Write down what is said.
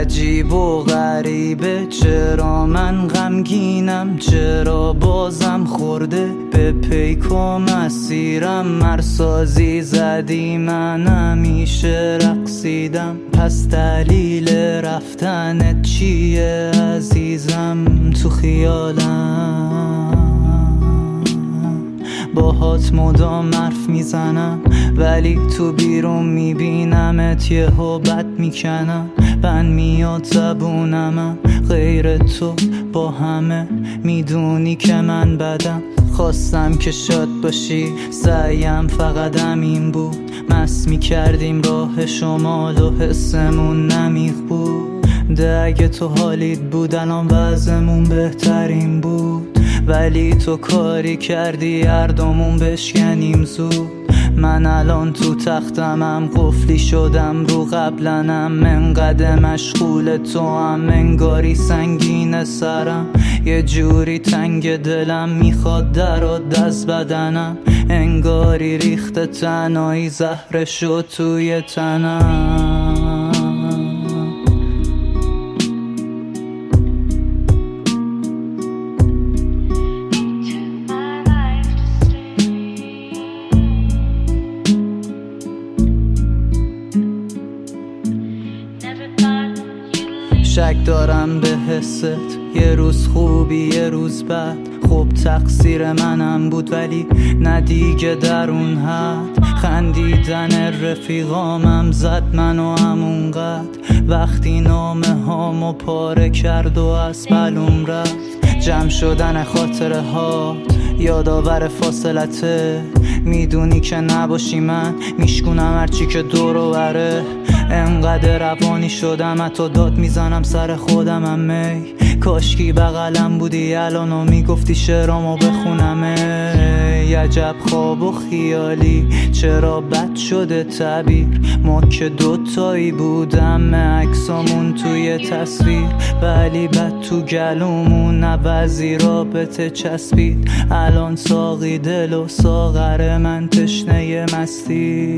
عجیب و غریبه، چرا من غمگینم، چرا بازم خورده به پیک و مسیرم. مرسازی زدی من همیشه رقصیدم، پس دلیل رفتنت چیه عزیزم؟ تو خیالم باهات مدام حرف میزنم، ولی تو بیرون میبینمت یهو بد میکنم. بند میاد زبونمم غیر تو با همه، میدونی که من بدم. خواستم که شاد باشی، سعیم فقط همین بود. مست میکردیم راه شمال و حسمون نمیخ بود. ده اگه تو حالیت بود الان وضعمون بهترین بود، ولی تو کاری کردی هر دومون بشکنیم زود. من الان تو تختمم قفلی شدم رو قبلنم، انقدر مشغول تو هم انگاری سنگین سرم. یه جوری تنگ دلم میخواد درات از بدنم، انگاری ریخت تنهایی زهر شد توی تنم. شک دارم به حست، یه روز خوبی یه روز بد. خب تقصیر منم بود ولی نه دیگه در اون حد. خندیدن رفیقامم زد منو همونقدر، وقتی نامه هامو پاره کرد و از بلوم رفت. جمع شدن خاطره ها یادآور فاصلته، میدونی که نباشی من میشکونم هرچی که دور و بره. انقدر روانی شدم حتی داد میزنم سر خودم می. کاشکی بغلم بودی الانو میگفتی شعرامو بخونم. عجب خواب و خیالی چرا بد شده تعبیر، ما که دوتایی بودم عکسامون توی تصویر، ولی بد تو گلومون عوضی رابطه چسبید. الان ساقی دل و ساغر من تشنه مستی.